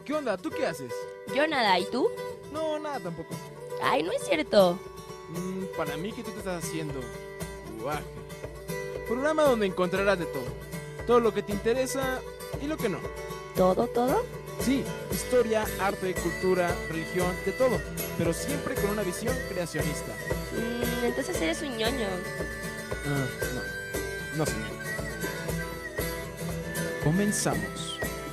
¿Qué onda? ¿Tú qué haces? Yo nada, ¿y tú? No, nada tampoco. Ay, no es cierto. Para mí, ¿qué tú te estás haciendo? Guaje. Programa donde encontrarás de todo. Todo lo que te interesa y lo que no. ¿Todo? Sí, historia, arte, cultura, religión, de todo. Pero siempre con una visión creacionista. Entonces eres un ñoño. No señor. Comenzamos.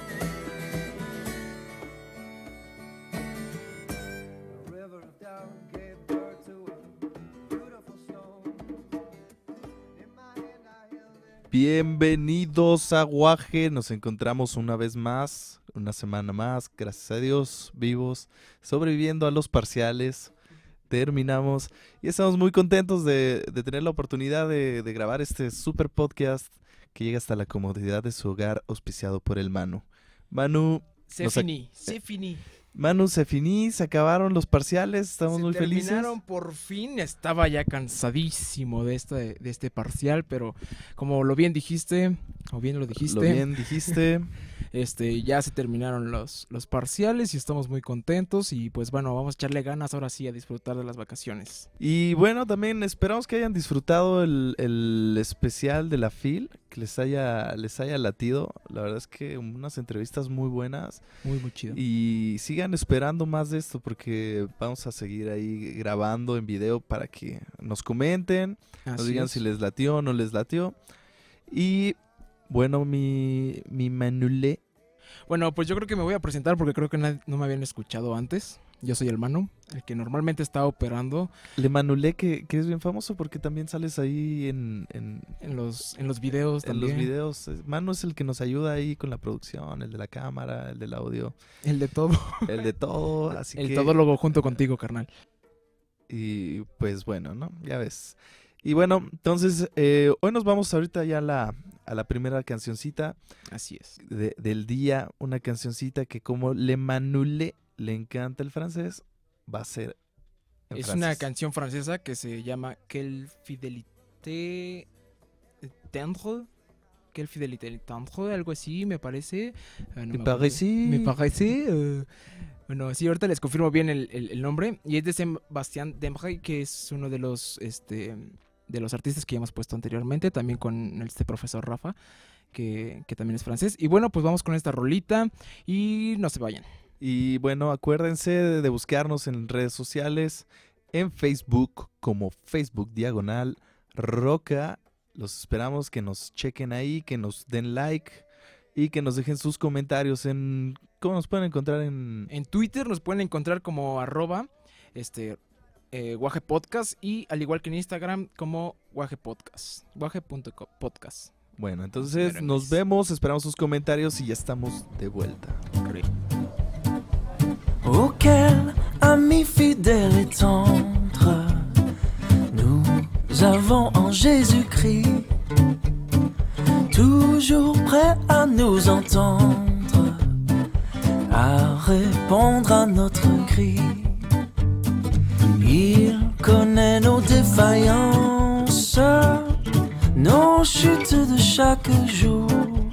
Bienvenidos a Guaje, nos encontramos una vez más, una semana más, gracias a Dios, vivos, sobreviviendo a los parciales, terminamos y estamos muy contentos de tener la oportunidad de grabar este super podcast que llega hasta la comodidad de su hogar, auspiciado por el Manu. Manu, Se finí. Manu, se finí, se acabaron los parciales, estamos muy felices. Terminaron por fin, estaba ya cansadísimo de este parcial, pero como lo bien dijiste, ya se terminaron los parciales y estamos muy contentos y pues bueno, vamos a echarle ganas ahora sí a disfrutar de las vacaciones. Y bueno, también esperamos que hayan disfrutado el especial de la FIL, que les haya latido. La verdad es que unas entrevistas muy buenas. Muy chido. Y sigan esperando más de esto porque vamos a seguir ahí grabando en video para que nos comenten, nos digan si les latió o no les latió. Y bueno, mi Manulé. Bueno, pues yo creo que me voy a presentar porque creo que no me habían escuchado antes. Yo soy el Manu, el que normalmente está operando. Le Manulé, que es bien famoso porque también sales ahí en los videos también. En los videos. Manu es el que nos ayuda ahí con la producción, el de la cámara, el del audio. El de todo. El de todo, así el que... todólogo junto contigo, carnal. Y pues bueno, ¿no? Ya ves. Y bueno, entonces hoy nos vamos ahorita ya a la primera cancioncita. Así es. Del día, una cancioncita que como Le Manulé le encanta el francés, va a ser en Es francés. una canción francesa que se llama Quelle fidélité tendre. Quelle fidélité tendre, algo así, me parece. Me parece. Bueno, sí, ahorita les confirmo bien el nombre. Y es de Sébastien Dembray, que es uno de los artistas que ya hemos puesto anteriormente, también con este profesor Rafa, que también es francés. Y bueno, pues vamos con esta rolita y no se vayan. Y bueno, acuérdense de buscarnos en redes sociales, en Facebook como Facebook/Roca. Los esperamos que nos chequen ahí, que nos den like y que nos dejen sus comentarios en... ¿Cómo nos pueden encontrar en...? En Twitter nos pueden encontrar como @Guaje Podcast y al igual que en Instagram como Guaje Podcast, guaje.podcast. Bueno, entonces nos vemos, esperamos sus comentarios y ya estamos de vuelta. Auquel ami fidèle et tendre nous avons en Jésus-Christ, toujours prêt à nous entendre, à répondre à notre cri. Il connaît nos défaillances, nos chutes de chaque jour,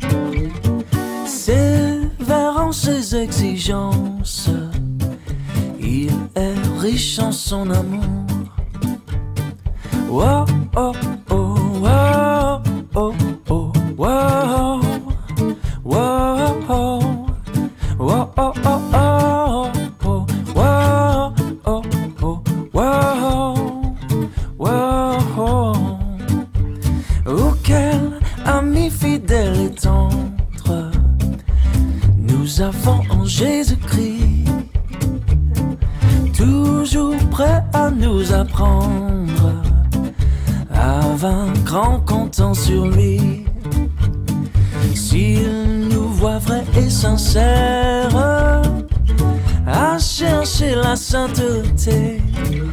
sévère en ses exigences. Il est riche en son amour. Wow, oh, oh, wow, oh, oh, wow, wow, oh, wow, oh, oh, oh, wow, oh, oh, wow, wow. Auquel ami fidèle et tendre nous avons en Jésus-Christ, toujours prêt à nous apprendre à vaincre en comptant sur lui. S'il nous voit vrai et sincère à chercher la sainteté,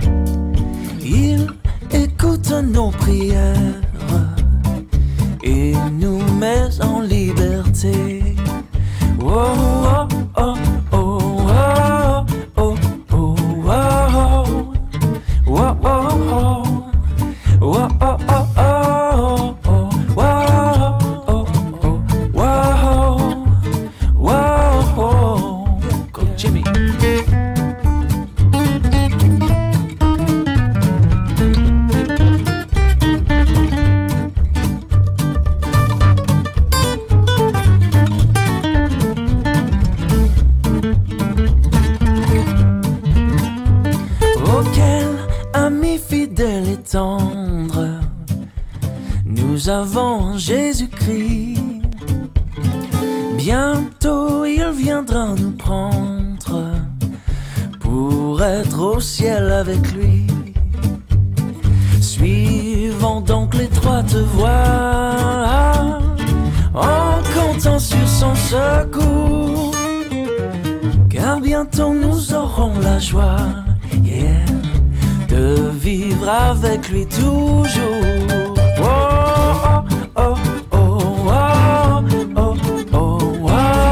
il écoute nos prières et nous met en liberté. Oh, oh, oh, oh, oh, oh, oh, oh, oh, oh, oh. Whoa, oh, oh, oh, oh, whoa, oh, oh, whoa, whoa. nous avant Jésus-Christ. Bientôt il viendra nous prendre pour être au ciel avec lui. Suivons donc l'étroite voie en comptant sur son secours, car bientôt nous aurons la joie, yeah, de vivre avec lui toujours. Oh, oh, oh, oh, oh, oh, oh, oh,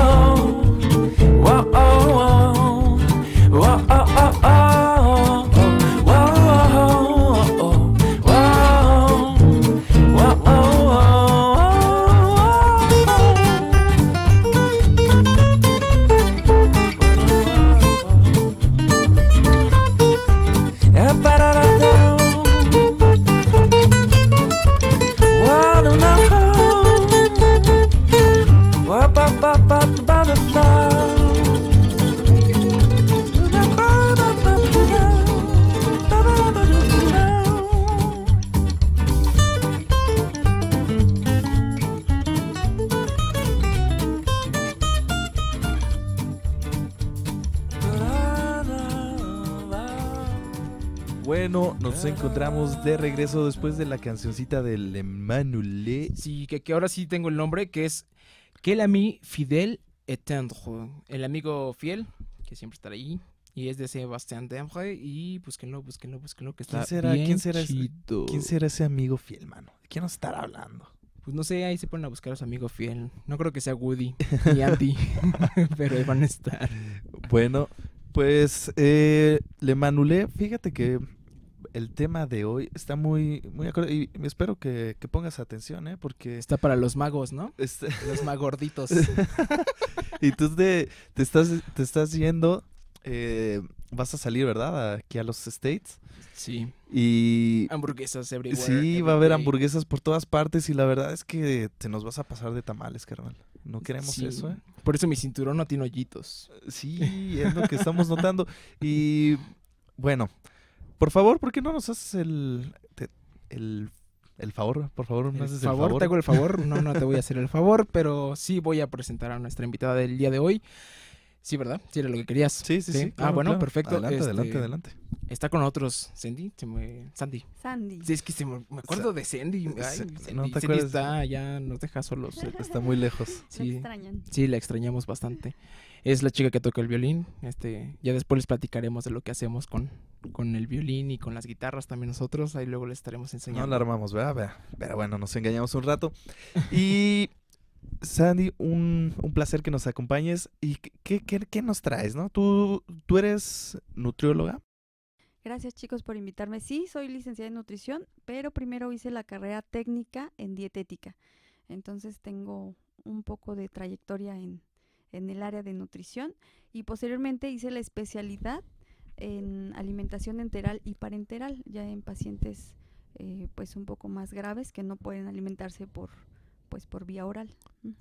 oh, oh, oh, oh, oh. Bueno, nos encontramos de regreso después de la cancioncita del Emmanuel. Sí, que ahora sí tengo el nombre, que es Quel ami fidèle et tendre. El amigo fiel, que siempre estará ahí. Y es de Sebastián Demre. Y búsquenlo, que está bien chido. ¿Quién será ese amigo fiel, mano? ¿De quién nos estará hablando? Pues no sé, ahí se ponen a buscar a su amigo fiel. No creo que sea Woody ni Andy, pero ahí van a estar. Bueno, pues Le Manulé, fíjate que el tema de hoy está muy acorde y espero que pongas atención, porque Está para los magos, ¿no? este, Los magorditos. y tú te estás yendo, vas a salir, ¿verdad? Aquí a los States. Sí. Y Hamburguesas everywhere. sí, va a haber every day. hamburguesas por todas partes y la verdad es que te nos vas a pasar de tamales, carnal. No queremos Sí. eso, ¿eh? Por eso mi cinturón no tiene hoyitos. Sí, es lo que estamos notando. Y bueno, por favor, ¿por qué no nos haces el favor? Por favor, ¿me haces el favor? ¿Te hago el favor? No te voy a hacer el favor, pero sí voy a presentar a nuestra invitada del día de hoy. Sí, ¿verdad? Sí, era lo que querías. Sí. Bueno, claro. perfecto. Adelante. Está con nosotros Sandy. Sandy. Sandy. Sí, es que me acuerdo de Sandy. Ay, Sí, Sandy. no te Sandy acuerdas. está, ya nos deja solos. Está muy lejos. Me Sí, extrañan. sí, la extrañamos bastante. Es la chica que toca el violín. Ya después les platicaremos de lo que hacemos con el violín y con las guitarras también nosotros. Ahí luego les estaremos No enseñando. la armamos, ¿verdad? Pero bueno, nos engañamos un rato. Y Sandy, un placer que nos acompañes. ¿Y qué nos traes, no? ¿Tú eres nutrióloga? Gracias, chicos, por invitarme. Sí, soy licenciada en nutrición, pero primero hice la carrera técnica en dietética. Entonces tengo un poco de trayectoria en el área de nutrición y posteriormente hice la especialidad en alimentación enteral y parenteral, ya en pacientes pues un poco más graves que no pueden alimentarse por vía oral. Ujú.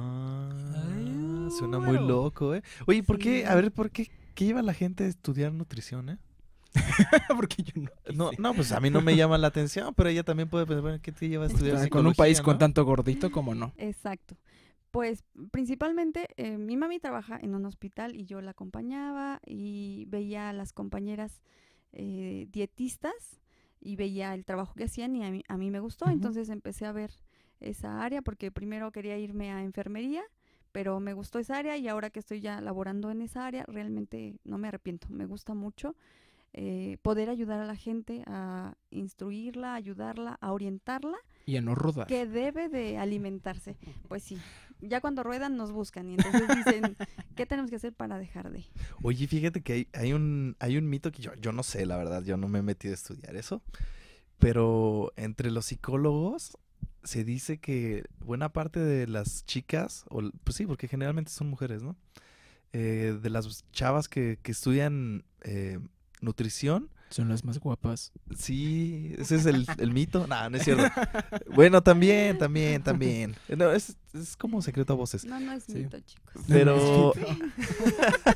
Suena muy bueno. loco, ¿eh? Oye, ¿por qué? Sí. A ver, ¿qué lleva a la gente a estudiar nutrición, eh? Porque yo no. No, pues a mí no me llama la atención, pero ella también puede pensar, bueno, ¿qué te lleva a estudiar Con un psicología, país con no? tanto gordito, como no. Exacto. Pues principalmente mi mami trabaja en un hospital y yo la acompañaba y veía a las compañeras dietistas y veía el trabajo que hacían y a mí me gustó. Ujú. Entonces empecé a ver esa área porque primero quería irme a enfermería, pero me gustó esa área y ahora que estoy ya laborando en esa área realmente no me arrepiento. Me gusta mucho poder ayudar a la gente, a instruirla, ayudarla, a orientarla Y a no rodar. que debe de alimentarse. Pues sí, ya cuando ruedan nos buscan y entonces dicen, ¿qué tenemos que hacer para dejar de? Oye, fíjate que hay un mito que yo no sé, la verdad, yo no me he metido a estudiar eso, pero entre los psicólogos se dice que buena parte de las chicas, pues sí, porque generalmente son mujeres, ¿no? De las chavas que estudian nutrición, Son las más guapas. sí, ese es el mito. No es cierto. Bueno, también. No, es como secreto a voces. No es Sí. mito, chicos. Pero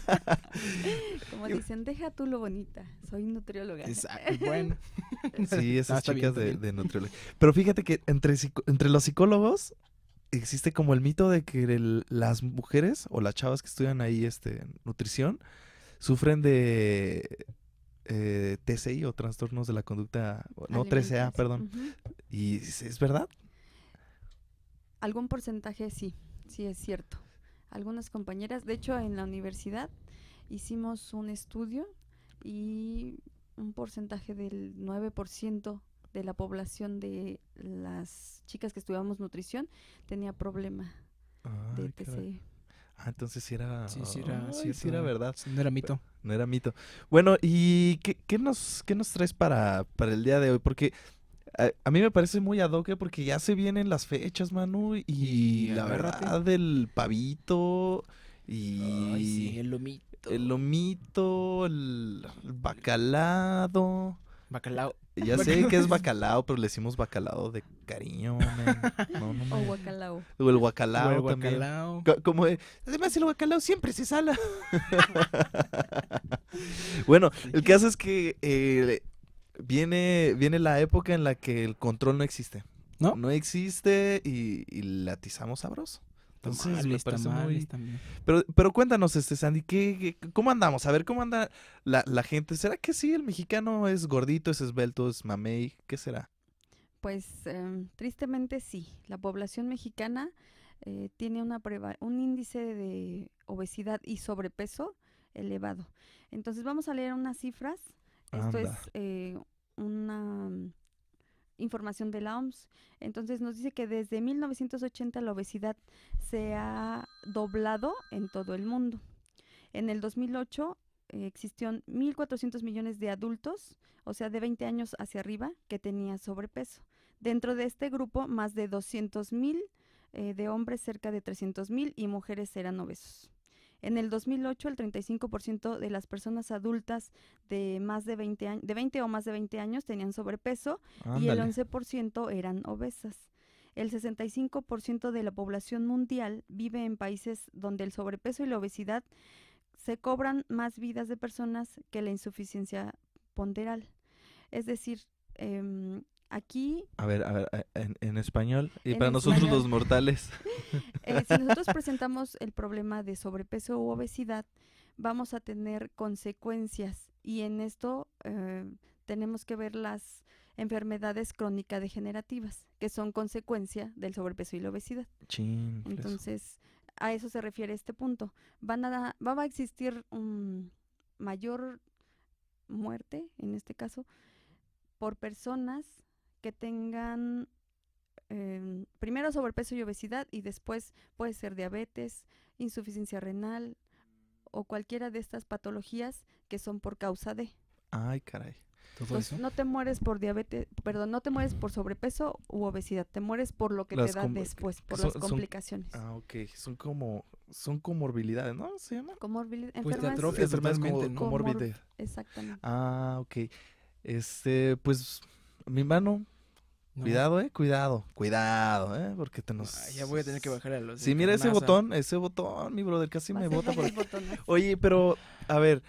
Como dicen, deja tú lo bonita, soy nutrióloga. Exacto, bueno. Sí, esas está bien, chicas está bien. de nutriología. Pero fíjate que entre los psicólogos existe como el mito de que las mujeres o las chavas que estudian ahí nutrición sufren de TCI o trastornos de la conducta, no, 13A, Alimentación. perdón. Ujú. ¿Y es verdad? Algún porcentaje sí es cierto. Algunas compañeras, de hecho en la universidad hicimos un estudio y un porcentaje del 9% de la población de las chicas que estudiamos nutrición tenía problema de Ay, caray. TCE. Entonces sí era, Sí, sí era ay, cierto. sí era verdad. No era mito. No era mito. Bueno, ¿y qué nos traes para el día de hoy? Porque a mí me parece muy ad hoc, porque ya se vienen las fechas, Manu, y Y la agárrate. verdad del pavito y Ay, sí, el lomito. el lomito, el bacalao. Bacalao. Ya sé que es bacalao, pero le decimos bacalao de cariño, man. No, no O me... guacalao. O el guacalao O el también. guacalao. Como además el guacalao siempre se sala. Bueno, el caso es que viene la época en la que el control no existe. ¿No? No existe y la atizamos sabroso. Entonces me Tamales, parece tamales muy... también. Pero cuéntanos, Sandy, ¿cómo andamos? A ver, ¿cómo anda la gente? ¿Será que sí, el mexicano es gordito, es esbelto, es mamey? ¿Qué será? Pues tristemente sí. La población mexicana tiene un índice de obesidad y sobrepeso elevado. Entonces vamos a leer unas cifras. Esto Anda. es una información de la OMS. Entonces nos dice que desde 1980 la obesidad se ha doblado en todo el mundo. En el 2008 existieron 1.400 millones de adultos, o sea, de 20 años hacia arriba, que tenían sobrepeso. Dentro de este grupo, más de 200.000 de hombres, cerca de 300.000, y mujeres eran obesos. En el 2008, el 35% de las personas adultas de más de 20 o más de 20 años tenían sobrepeso y el Ándale. 11% eran obesas. El 65% de la población mundial vive en países donde el sobrepeso y la obesidad se cobran más vidas de personas que la insuficiencia ponderal. Es decir, aquí, A ver, en español. Y En para nosotros español. los mortales. si nosotros presentamos el problema de sobrepeso u obesidad, vamos a tener consecuencias y en esto tenemos que ver las enfermedades crónica-degenerativas, que son consecuencia del sobrepeso y la obesidad. Chin. Entonces, a eso se refiere este punto. Va a existir mayor muerte, en este caso, por personas que tengan primero sobrepeso y obesidad y después puede ser diabetes, insuficiencia renal o cualquiera de estas patologías que son por causa de. Ay, caray. Todo Entonces, eso. no te mueres por diabetes, perdón, no te mueres por sobrepeso u obesidad, te mueres por lo que Las te da com- después, por son- las son- complicaciones. Ah, ok. Son comorbilidades, ¿no? ¿Se llama? Comorbilidad, Pues te enfermedades, atrofias Enfermedades totalmente, ¿no? comorbidez. exactamente. Ah, ok. Pues, mi mano, No. cuidado, porque te nos... Ay, ya voy a tener que bajar a los. Sí, de mira ese carnaza. botón, mi brother, casi me Vas a bota por ver aquí. el botonazo. Oye, pero, a ver,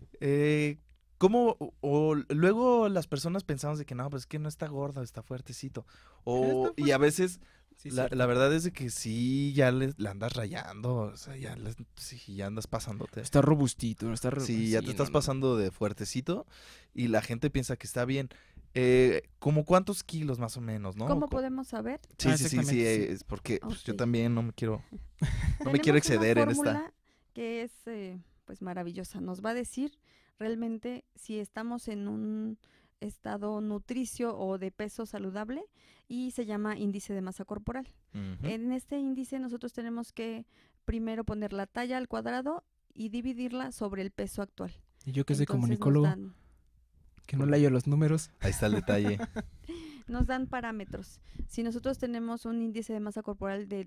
¿cómo? O luego las personas pensamos de que no, pues es que no está gordo, está fuertecito. Y a veces, Sí, la cierto. verdad es de que sí, ya la andas rayando, o sea, sí, ya andas pasándote. Está robustito, está Sí, ya te estás pasando de fuertecito y la gente piensa que está bien. ¿Cómo cuántos kilos más o menos, no? ¿Cómo podemos saber? Sí, Ah, sí, exactamente, sí. es porque pues, yo Ok. también no me quiero Tenemos exceder una en esta. fórmula que es pues maravillosa. Nos va a decir realmente si estamos en un estado nutricio o de peso saludable y se llama índice de masa corporal. Ujú. En este índice nosotros tenemos que primero poner la talla al cuadrado y dividirla sobre el peso actual. Y yo que soy Entonces comunicólogo, que no le hallo los números. Ahí está el detalle. nos dan parámetros. Si nosotros tenemos un índice de masa corporal de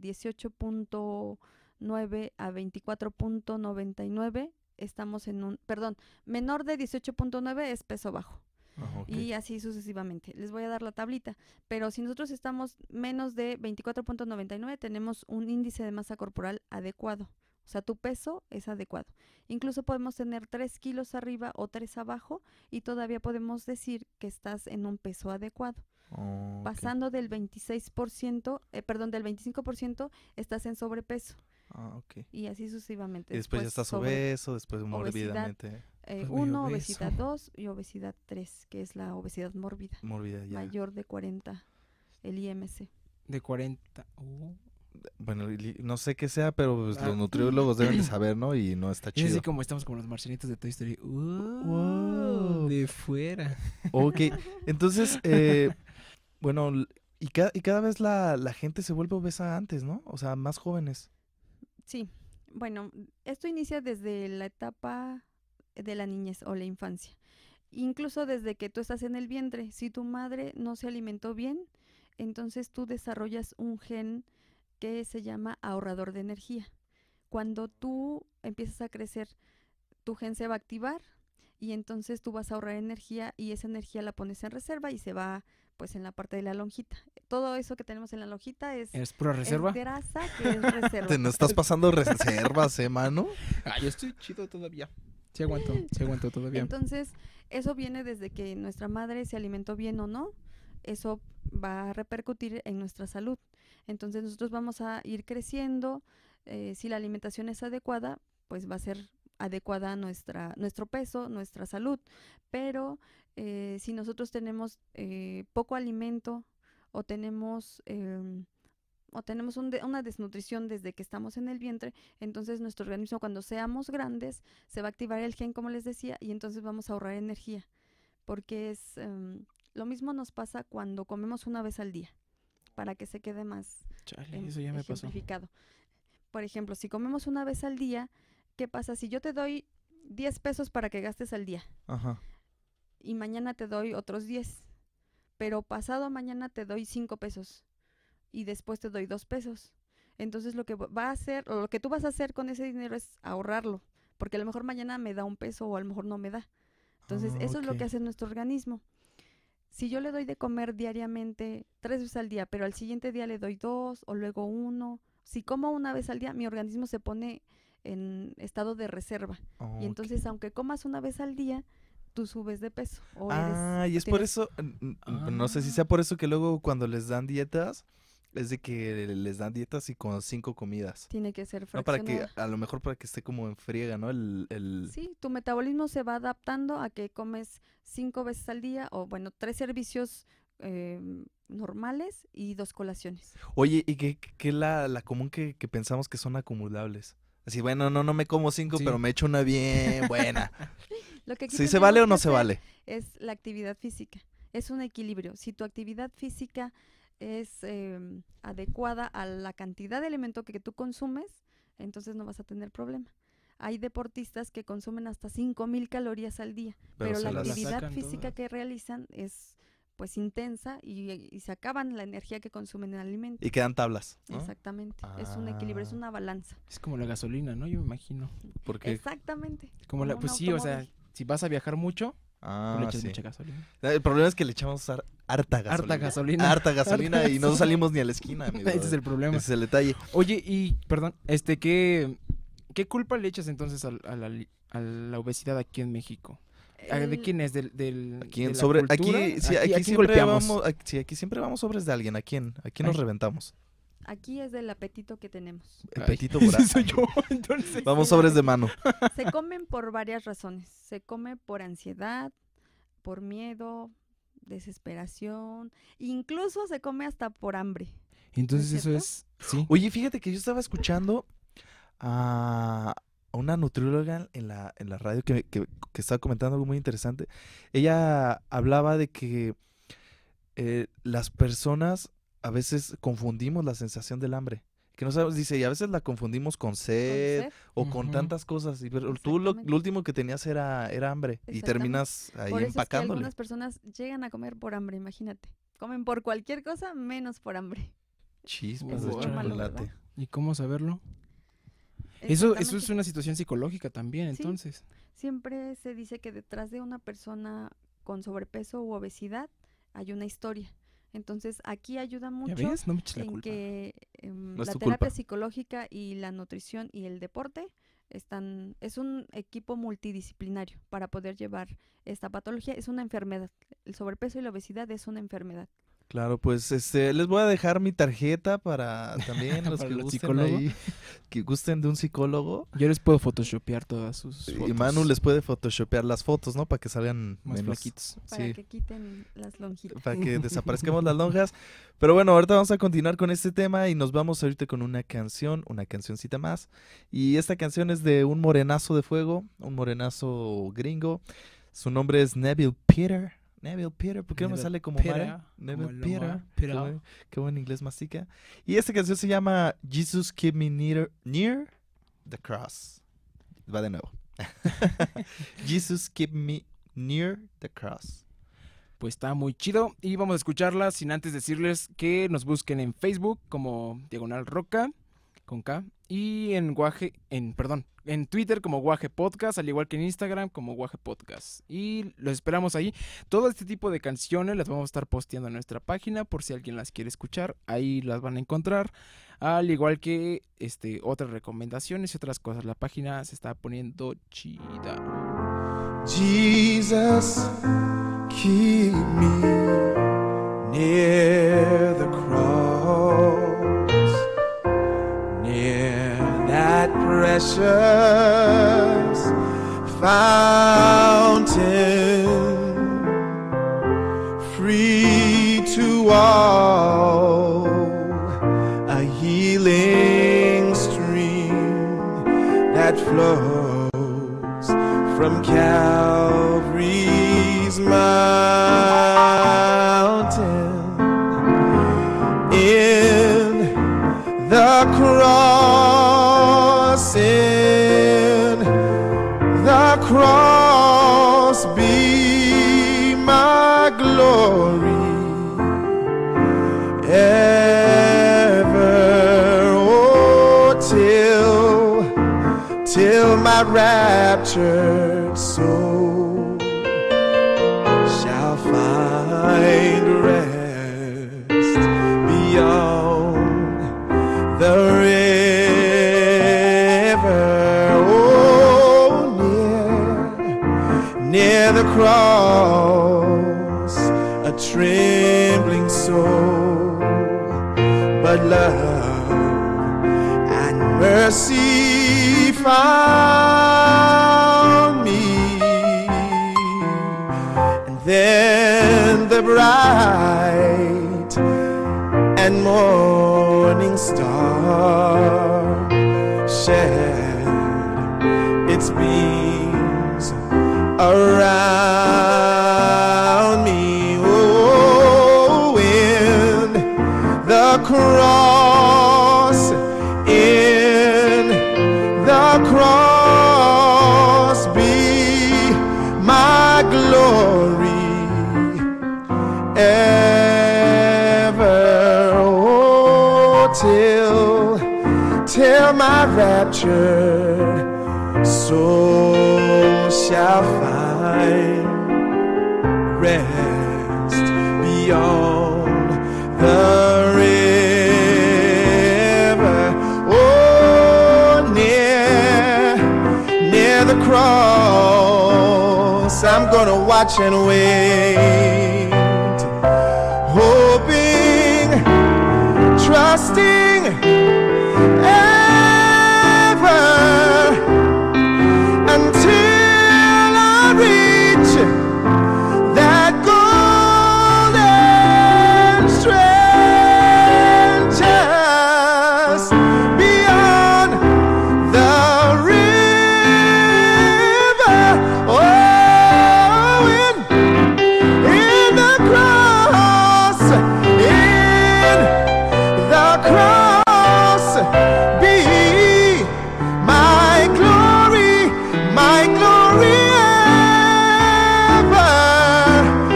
18.9 a 24.99, estamos en menor de 18.9 es peso bajo. Ajá, ok. Y así sucesivamente. Les voy a dar la tablita. Pero si nosotros estamos menos de 24.99, tenemos un índice de masa corporal adecuado. O sea, tu peso es adecuado. Incluso podemos tener 3 kilos arriba o 3 abajo y todavía podemos decir que estás en un peso adecuado. Oh, ok. Pasando del 26%, del 25% estás en sobrepeso Ah, ok. y así sucesivamente. Y después ya estás obeso, después mórbidamente 1, Muy obesidad obeso. 2 y obesidad 3, que es la obesidad mórbida, mórbida ya. mayor de 40, el IMC. De 40. Bueno, no sé qué sea, pero pues, Ah. los nutriólogos deben de saber, ¿no? Y no está Es chido. así como estamos como los marcianitos de Toy Story. Wow. De fuera. Ok, entonces, bueno, y cada vez la gente se vuelve obesa antes, ¿no? O sea, más jóvenes. Sí, bueno, esto inicia desde la etapa de la niñez o la infancia. Incluso desde que tú estás en el vientre, si tu madre no se alimentó bien, entonces tú desarrollas un gen que se llama ahorrador de energía. Cuando tú empiezas a crecer, tu gen se va a activar y entonces tú vas a ahorrar energía y esa energía la pones en reserva y se va pues en la parte de la lonjita. Todo eso que tenemos en la lonjita es pura reserva? grasa que es reserva. Te no estás pasando reservas, mano. Ah, yo estoy chido todavía. Sí aguanto todavía. Entonces, eso viene desde que nuestra madre se alimentó bien o no, eso va a repercutir en nuestra salud. Entonces, nosotros vamos a ir creciendo, si la alimentación es adecuada, pues va a ser adecuada a nuestro peso, nuestra salud. Pero si nosotros tenemos poco alimento o tenemos una desnutrición desde que estamos en el vientre, entonces nuestro organismo cuando seamos grandes se va a activar el gen, como les decía, y entonces vamos a ahorrar energía, porque lo mismo nos pasa cuando comemos una vez al día, para que se quede más Chale, eso ya me pasó. ejemplificado. Por ejemplo, si comemos una vez al día, ¿qué pasa? Si yo te doy 10 pesos para que gastes al día Ajá. y mañana te doy otros 10, pero pasado mañana te doy 5 pesos y después te doy 2 pesos. Entonces lo que va a hacer, o lo que tú vas a hacer con ese dinero es ahorrarlo, porque a lo mejor mañana me da 1 peso o a lo mejor no me da. Entonces eso es lo ok. que hace nuestro organismo. Si yo le doy de comer diariamente 3 veces al día, pero al siguiente día le doy 2 o luego 1, si como una vez al día, mi organismo se pone en estado de reserva. Oh, Y entonces, aunque comas una vez al día, tú subes de peso. O y es por tienes- eso, no sé si sea por eso que luego cuando les dan dietas, es de que les dan dietas y con 5 comidas. Tiene que ser No, para que, fraccionada. a lo mejor para que esté como en friega, ¿no? Sí, tu metabolismo se va adaptando a que comes 5 veces al día o, bueno, 3 servicios normales y 2 colaciones. Oye, ¿y qué la común que pensamos que son acumulables? Así, bueno, no me como 5, Sí. pero me echo una bien buena. Lo que aquí ¿Sí se tenemos vale o que no se hacer vale? es la actividad física. Es un equilibrio. Si tu actividad física es adecuada a la cantidad de alimento que tú consumes, entonces no vas a tener problema. Hay deportistas que consumen hasta 5,000 calorías al día, pero se la las- actividad sacan física todas. que realizan es pues intensa y se acaban la energía que consumen en alimento. Y quedan tablas, ¿no? Exactamente. Es un equilibrio, es Ah. una balanza. Es como la gasolina, ¿no? Yo me imagino. Porque, Exactamente. Pues un sí, o sea, automóvil. si vas a viajar mucho, tú le echas sí. mucha gasolina. El problema es que le echamos harta gasolina. Harta gasolina. Harta gasolina Harta y no gasolina. salimos ni a la esquina, amigo. Ese es el problema. Ese es el detalle. Oye, y perdón, ¿qué culpa le echas entonces a la obesidad aquí en México? ¿De El- quién es? Aquí de en la sobre, cultura? aquí, sí, ¿A aquí quién siempre golpeamos? vamos, aquí siempre vamos sobres de alguien. ¿A quién nos Ay. reventamos? Aquí es del apetito que tenemos. El Ay, petito por ese soy yo, entonces. Vamos Sí, sobres de apetito. mano. Se comen por varias razones. Se come por ansiedad, por miedo, desesperación, incluso se come hasta por hambre. Entonces ¿No es eso es, sí. Oye, fíjate que yo estaba escuchando a una nutrióloga en la radio que estaba comentando algo muy interesante. Ella hablaba de que las personas a veces confundimos la sensación del hambre. Que no sabemos, dice, y a veces la confundimos con Con sed sed. o con Ujú. tantas cosas. Pero tú Exactamente. lo último que tenías era hambre y Exactamente. terminas ahí Por eso es que empacándole. algunas personas llegan a comer por hambre, imagínate. Comen por cualquier cosa menos por hambre. Chispas Es de muy malo, chocolate. ¿verdad? ¿Y cómo saberlo? Eso es Exactamente. una situación psicológica también, Sí. entonces. Siempre se dice que detrás de una persona con sobrepeso u obesidad hay una historia. Entonces aquí ayuda ¿Ya mucho ves? No me eches la en culpa. que No es la tu terapia culpa. psicológica y la nutrición y el deporte es un equipo multidisciplinario para poder llevar esta patología. Es una enfermedad. El sobrepeso y la obesidad es una enfermedad. Claro, pues les voy a dejar mi tarjeta para también los Para que los gusten psicólogos. ahí, que gusten de un psicólogo. Yo les puedo photoshopear todas sus Y fotos Manu les puede photoshopear las fotos, ¿no? Para que salgan más menos, flaquitos. Para sí, que quiten las lonjitas. para que desaparezcamos las lonjas. Pero bueno, ahorita vamos a continuar con este tema y nos vamos ahorita con una cancioncita más. Y esta canción es de un morenazo de fuego, un morenazo gringo. Su nombre es Neville Peter. Neville Peter, ¿por qué no me Neville sale como Peter, Mara? como Neville el Peter. Omar, Qué Peter. qué buen inglés mastica. Y esta canción se llama Jesus Keep Me Near the Cross. Va de nuevo. Jesus Keep Me Near the Cross. Pues está muy chido y vamos a escucharla sin antes decirles que nos busquen en Facebook como Diagonal Roca con K y en Twitter como Guaje Podcast, al igual que en Instagram como Guaje Podcast. Y los esperamos ahí. Todo este tipo de canciones las vamos a estar posteando en nuestra página por si alguien las quiere escuchar, ahí las van a encontrar. Al igual que otras recomendaciones y otras cosas. La página se está poniendo chida. Jesus, keep me near the cross, near that precious fountain, free to all, a healing stream that flows from Calvary's mountain. In the cross, be my glory ever, oh, till my raptured soul shall find rest beyond the river, oh, near the cross, a trembling soul, but love and mercy found me. And then the bright and morning star shed its beams around me. Oh, in the cross, be my glory ever, oh, till my raptured soul shall find rest beyond the river, oh, near the cross. I'm gonna watch and wait, hoping, trusting ever until I reach that golden strand just beyond the river. Oh, in the cross, be my glory ever,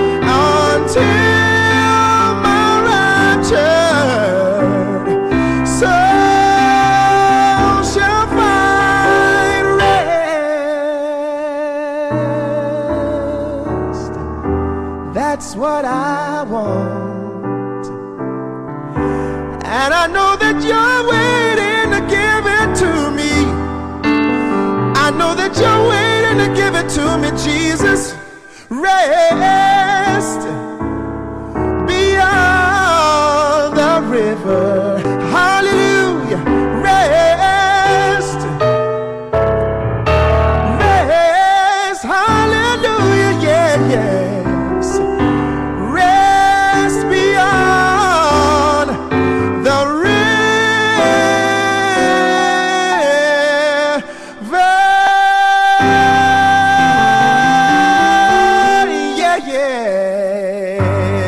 until my raptured soul shall find rest. That's what I want. And I know that you're waiting to give it to me. I know that you're waiting to give it to me, Jesus. Rest beyond the river. Hallelujah. Rest. Rest. Hallelujah. Yeah, yes. Rest beyond the river. Yeah, yes.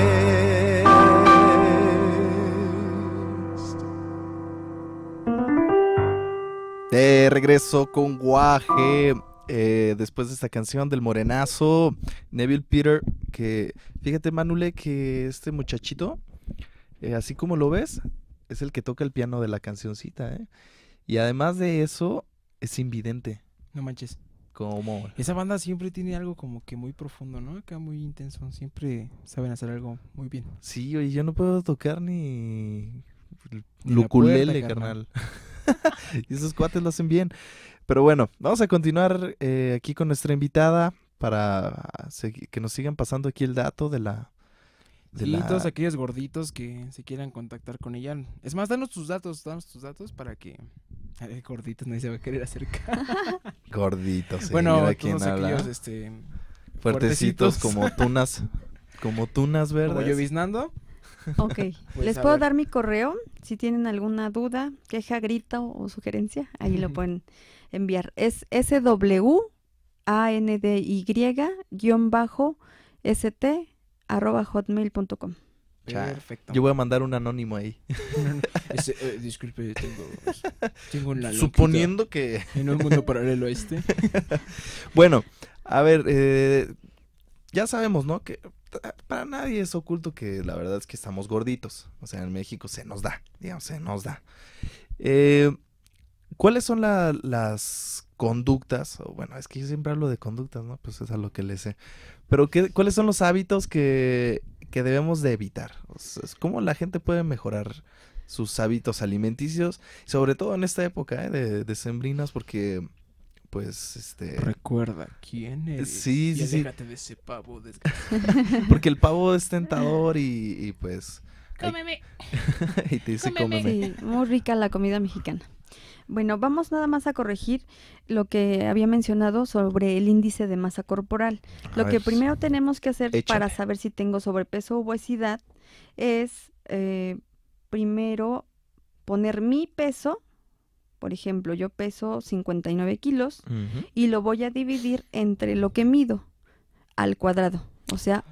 De regreso con Guaje, después de esta canción del morenazo, Neville Peter, que fíjate Manule que este muchachito, así como lo ves, es el que toca el piano de la cancioncita, ¿eh? Y además de eso, es invidente, No manches. como... Esa banda siempre tiene algo como que muy profundo, ¿no? Acá muy intenso. Siempre saben hacer algo muy bien. Sí, oye, yo no puedo tocar ni Ni la ukulele, puerta, carnal. Y esos cuates lo hacen bien. Pero bueno, vamos a continuar aquí con nuestra invitada para que nos sigan pasando aquí el dato de la... Sí, todos aquellos gorditos que se quieran contactar con ella. Es más, danos tus datos para que... A ver, gorditos, nadie se va a querer acercar. Gorditos, sí, Bueno, mira quién todos habla. aquellos, Fuertecitos fuertecitos. como tunas verdes. Como lloviznando. Ok, Pues, les a puedo ver. dar mi correo si tienen alguna duda, queja, grito o sugerencia, ahí lo pueden enviar. Es swandy-st@hotmail.com. Cha, Perfecto. Yo voy a mandar un anónimo ahí. Disculpe, tengo una loquita Suponiendo que... en un mundo paralelo Bueno, a ver, ya sabemos, ¿no? Que para nadie es oculto que la verdad es que estamos gorditos. O sea, en México se nos da, digamos, se nos da. ¿Cuáles son las conductas? O bueno, es que yo siempre hablo de conductas, ¿no? Pues es a lo que le sé. Pero ¿cuáles son los hábitos que debemos de evitar? O sea, ¿cómo la gente puede mejorar sus hábitos alimenticios? Sobre todo en esta época, de decembrinas, porque... Pues, Recuerda quién eres. Sí, y sí, sí. aléjate de ese pavo. porque el pavo es tentador y pues... Cómeme. Y te dice Cómeme. cómeme. Sí, muy rica la comida mexicana. Bueno, vamos nada más a corregir lo que había mencionado sobre el índice de masa corporal. Lo A que ver, primero tenemos que hacer para échale. saber si tengo sobrepeso o obesidad es primero poner mi peso. Por ejemplo, yo peso 59 kilos Ujú. y lo voy a dividir entre lo que mido al cuadrado, o sea,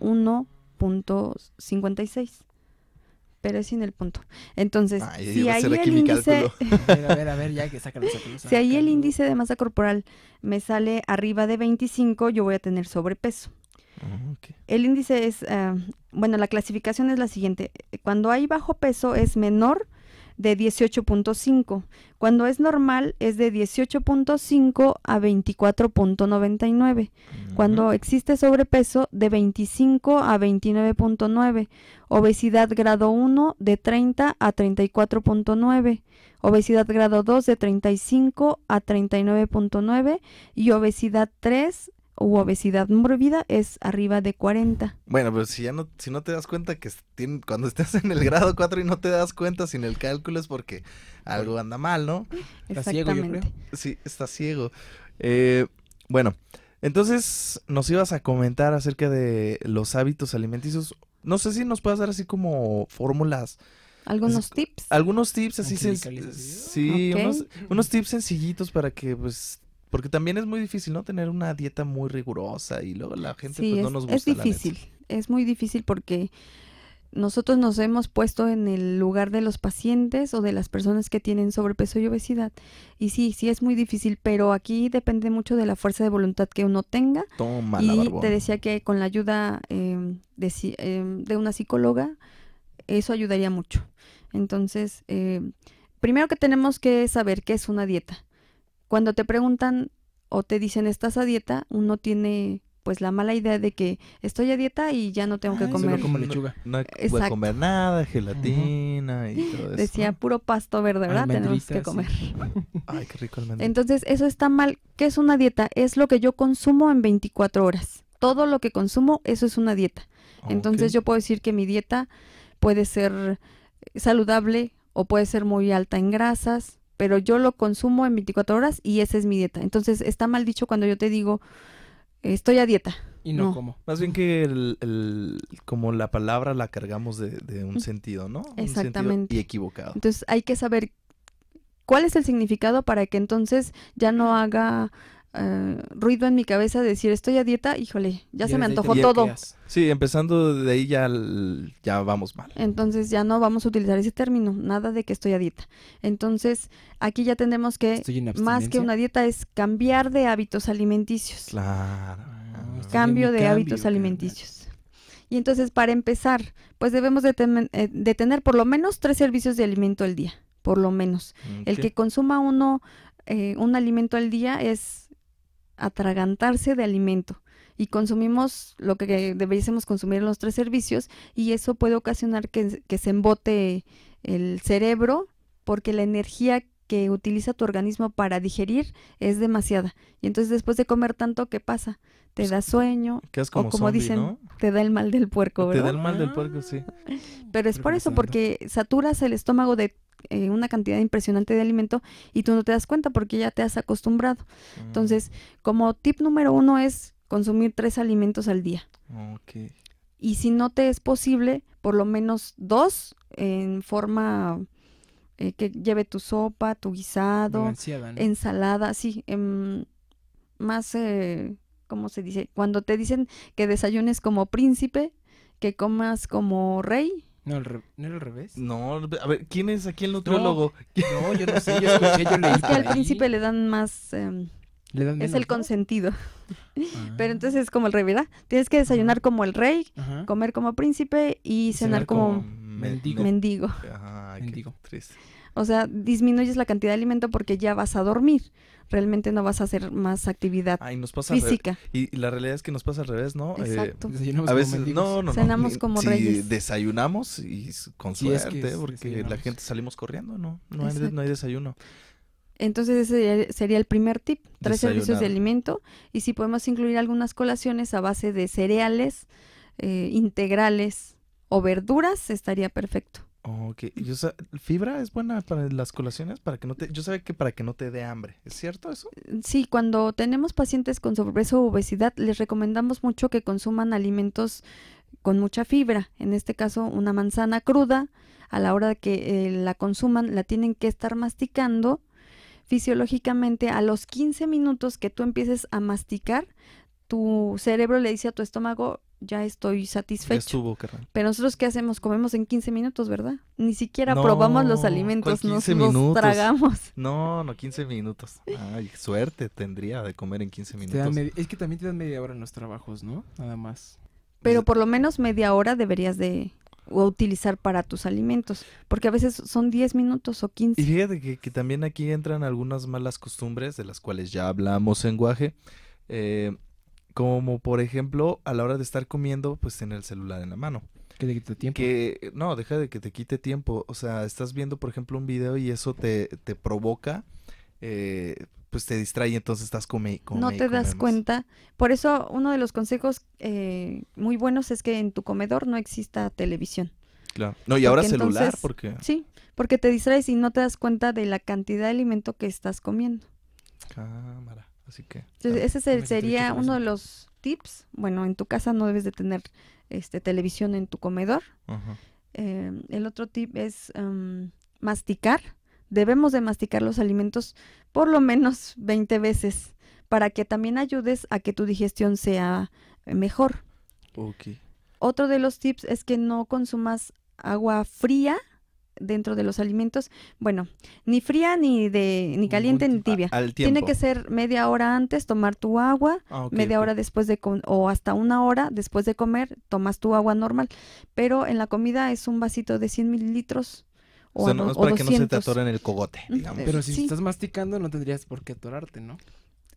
1.56. Pero es sin el punto. Entonces, Ay, si iba a ahí ser aquí el mi índice, cálculo. A ver, ya que sácalo. si ahí el índice de masa corporal me sale arriba de 25, yo voy a tener sobrepeso. Ok. El índice es, bueno, la clasificación es la siguiente. Cuando hay bajo peso es menor de 18.5. Cuando es normal es de 18.5 a 24.99. Cuando Ujú. existe sobrepeso de 25 a 29.9. Obesidad grado 1 de 30 a 34.9. Obesidad grado 2 de 35 a 39.9. Y obesidad 3 u obesidad mórbida es arriba de 40. Bueno, pero si no te das cuenta que cuando estás en el grado 4 y no te das cuenta sin el cálculo es porque algo anda mal, ¿no? Está ciego, yo creo. Sí, está ciego. Bueno, entonces nos ibas a comentar acerca de los hábitos alimenticios. No sé si nos puedas dar así como fórmulas, Algunos tips. algunos tips así, Angelicales, así. sí, Ok. unos tips sencillitos para que pues... Porque también es muy difícil, ¿no? Tener una dieta muy rigurosa y luego la gente Sí, pues no es, nos gusta. es difícil, es muy difícil porque nosotros nos hemos puesto en el lugar de los pacientes o de las personas que tienen sobrepeso y obesidad. Y sí, sí es muy difícil, pero aquí depende mucho de la fuerza de voluntad que uno tenga. Toma la Y barbón. te decía que con la ayuda de una psicóloga, eso ayudaría mucho. Entonces, primero que tenemos que saber qué es una dieta. Cuando te preguntan o te dicen estás a dieta, uno tiene pues la mala idea de que estoy a dieta y ya no tengo que Ay, comer. solo como lechuga. No voy a Exacto. comer nada, gelatina y todo eso. Decía ¿no? puro pasto verde, ¿verdad? Tenemos que Almendritas, comer. sí. Ay, qué rico almendra. Entonces, eso está mal. ¿Qué es una dieta? Es lo que yo consumo en 24 horas. Todo lo que consumo, eso es una dieta. Entonces, Ok. yo puedo decir que mi dieta puede ser saludable o puede ser muy alta en grasas, pero yo lo consumo en 24 horas y esa es mi dieta. Entonces, está mal dicho cuando yo te digo, estoy a dieta. Y no No. como. Más bien que como la palabra la cargamos de un sentido, ¿no? Un sentido Exactamente. y equivocado. Entonces, hay que saber cuál es el significado para que entonces ya no haga ruido en mi cabeza de decir, estoy a dieta, híjole, ya se me desde ahí te antojó todo. bloqueas. Sí, empezando de ahí ya vamos mal. Entonces ya no vamos a utilizar ese término, nada de que estoy a dieta. Entonces aquí ya tenemos que, Estoy en más que abstinencia. una dieta, es cambiar de hábitos alimenticios. Claro. Estoy Cambio en mi de cambio, hábitos carnal. alimenticios. Y entonces para empezar, pues debemos de tener por lo menos 3 servicios de alimento al día, por lo menos. El Ok. que consuma uno un alimento al día es atragantarse de alimento. Y consumimos lo que deberíamos consumir en los 3 servicios y eso puede ocasionar que se embote el cerebro porque la energía que utiliza tu organismo para digerir es demasiada. Y entonces después de comer tanto, ¿qué pasa? Te da sueño Quedas o como como zombie, dicen, ¿no? te da el mal del puerco, Te ¿verdad? da el mal del puerco, sí. Pero es Creo por que me eso, suena. porque saturas el estómago de una cantidad impresionante de alimento y tú no te das cuenta porque ya te has acostumbrado. Entonces, como tip número 1 es consumir 3 alimentos al día. Ok. Y si no te es posible, por lo menos 2 en forma que lleve tu sopa, tu guisado, Balanceada, ¿no? ensalada, sí, más, ¿cómo se dice? Cuando te dicen que desayunes como príncipe, que comas como rey. No, ¿no era al revés? No, a ver, ¿quién es aquí el nutriólogo? No, yo no sé, yo escuché, yo leí Es que por al ahí. príncipe le dan más, Le dan es menos, el ¿no? consentido. Ah. Pero entonces es como el rey, ¿verdad? Tienes que desayunar como el rey, Ajá. comer como príncipe y cenar como mendigo. mendigo. Ay, qué Mendigo. triste. O sea, disminuyes la cantidad de alimento porque ya vas a dormir. Realmente no vas a hacer más actividad Ay, nos pasa al revés. física. Y la realidad es que nos pasa al revés, ¿no? Exacto. Desayunamos A como veces, mendigos. no. Cenamos ni- como si reyes. desayunamos y con Sí, es suerte, que porque la desayunamos. gente salimos corriendo, no Exacto. hay desayuno. Entonces ese sería el primer tip, 3 servicios de Desayunar. alimento. Y si podemos incluir algunas colaciones a base de cereales, integrales o verduras, estaría perfecto. Ok, fibra es buena para las colaciones, yo sabía que para que no te dé hambre, ¿es cierto eso? Sí, cuando tenemos pacientes con sobrepeso o obesidad, les recomendamos mucho que consuman alimentos con mucha fibra. En este caso, una manzana cruda, a la hora de que la consuman, la tienen que estar masticando. Fisiológicamente, a los 15 minutos que tú empieces a masticar, tu cerebro le dice a tu estómago, ya estoy Ya satisfecho. estuvo, carnal. Pero nosotros, ¿qué hacemos? Comemos en 15 minutos, ¿verdad? Ni siquiera No, probamos los ¿cuál alimentos, nos 15 los minutos? tragamos. No, 15 minutos. Ay, suerte tendría de comer en 15 Te dan minutos. es que también te dan media hora en los trabajos, ¿no? Nada más. Pero por lo menos media hora deberías de utilizar para tus alimentos, porque a veces son 10 minutos o 15. Y fíjate que también aquí entran algunas malas costumbres de las cuales ya hablamos en Guaje, como por ejemplo a la hora de estar comiendo pues tener el celular en la mano. Que te quita tiempo. Que no, deja de que te quite tiempo, o sea, estás viendo por ejemplo un video y eso te provoca, pues te distrae y entonces estás come No y te das come más. cuenta. Por eso uno de los consejos muy buenos es que en tu comedor no exista televisión. Claro. No, y ahora Porque celular entonces- porque Sí, porque te distraes y no te das cuenta de la cantidad de alimento que estás comiendo. cámara, así que Entonces, ese me siento sería hecho con uno eso. de los tips. Bueno, en tu casa no debes de tener televisión en tu comedor. ajá. El otro tip es masticar. Debemos de masticar los alimentos por lo menos 20 veces para que también ayudes a que tu digestión sea mejor. Ok. Otro de los tips es que no consumas agua fría dentro de los alimentos. Bueno, ni fría ni caliente ni tibia. Al tiempo. Tiene que ser media hora antes tomar tu agua, Ah, ok, media ok. hora después o hasta una hora después de comer, tomas tu agua normal. Pero en la comida es un vasito de 100 mililitros O sea, no, es para que no se te 200. atore en el cogote, Mm, digamos. Pero si Sí. estás masticando no tendrías por qué atorarte, ¿no?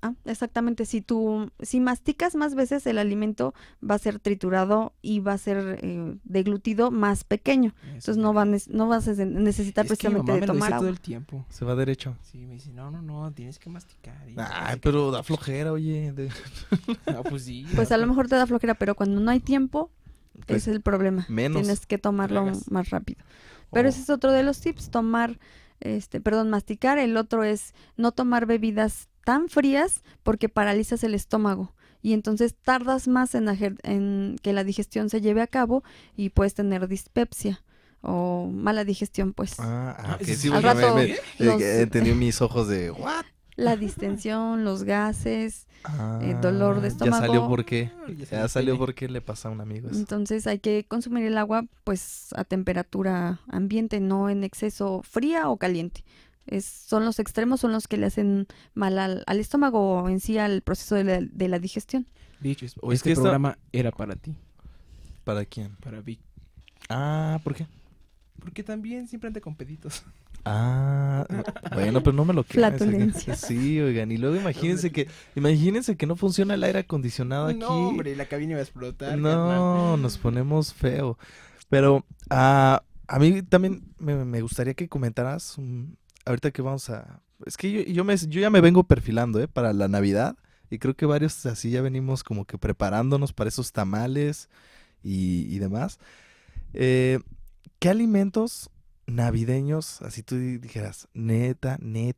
Exactamente. Si masticas más veces, el alimento va a ser triturado y va a ser deglutido más pequeño. Entonces no vas a necesitar Es que mi precisamente mamá de me lo tomar dice todo agua. el tiempo. Se va derecho. Sí, me dice, no, tienes que masticar. Y Ay, pero da flojera, oye. No, pues sí. Pues a lo mejor te da flojera, pero cuando no hay tiempo, Pues, es el problema. menos. Tienes que tomarlo Tragas. más rápido. Pero Oh. ese es otro de los tips, masticar. El otro es no tomar bebidas tan frías porque paralizas el estómago y entonces tardas más en que la digestión se lleve a cabo y puedes tener dispepsia o mala digestión, pues. Que ese sí, es- Al porque rato los- entendí mis ojos de, ¿what? La distensión, los gases, dolor de Ya salió estómago. por qué. Ya Ya salió pene. por qué le pasa a un amigo eso. Entonces hay que consumir el agua pues a temperatura ambiente, no en exceso fría o caliente. Son los extremos, son los que le hacen mal al estómago o en sí al proceso de la digestión. Dicho, O es este que esta- programa era para ti, ¿Para quién? para Vic. ¿Por qué? Porque también siempre anda con peditos. Bueno, pero no me lo creas. Flatulencia. Sí, oigan, y luego imagínense que no funciona el aire acondicionado aquí. No, hombre, la cabina va a explotar. No, nos ponemos feo. Pero a mí también me gustaría que comentaras, ahorita que vamos a... Es que yo ya me vengo perfilando, para la Navidad. Y creo que varios así ya venimos como que preparándonos para esos tamales y demás. ¿Qué alimentos navideños, así tú dijeras, neta,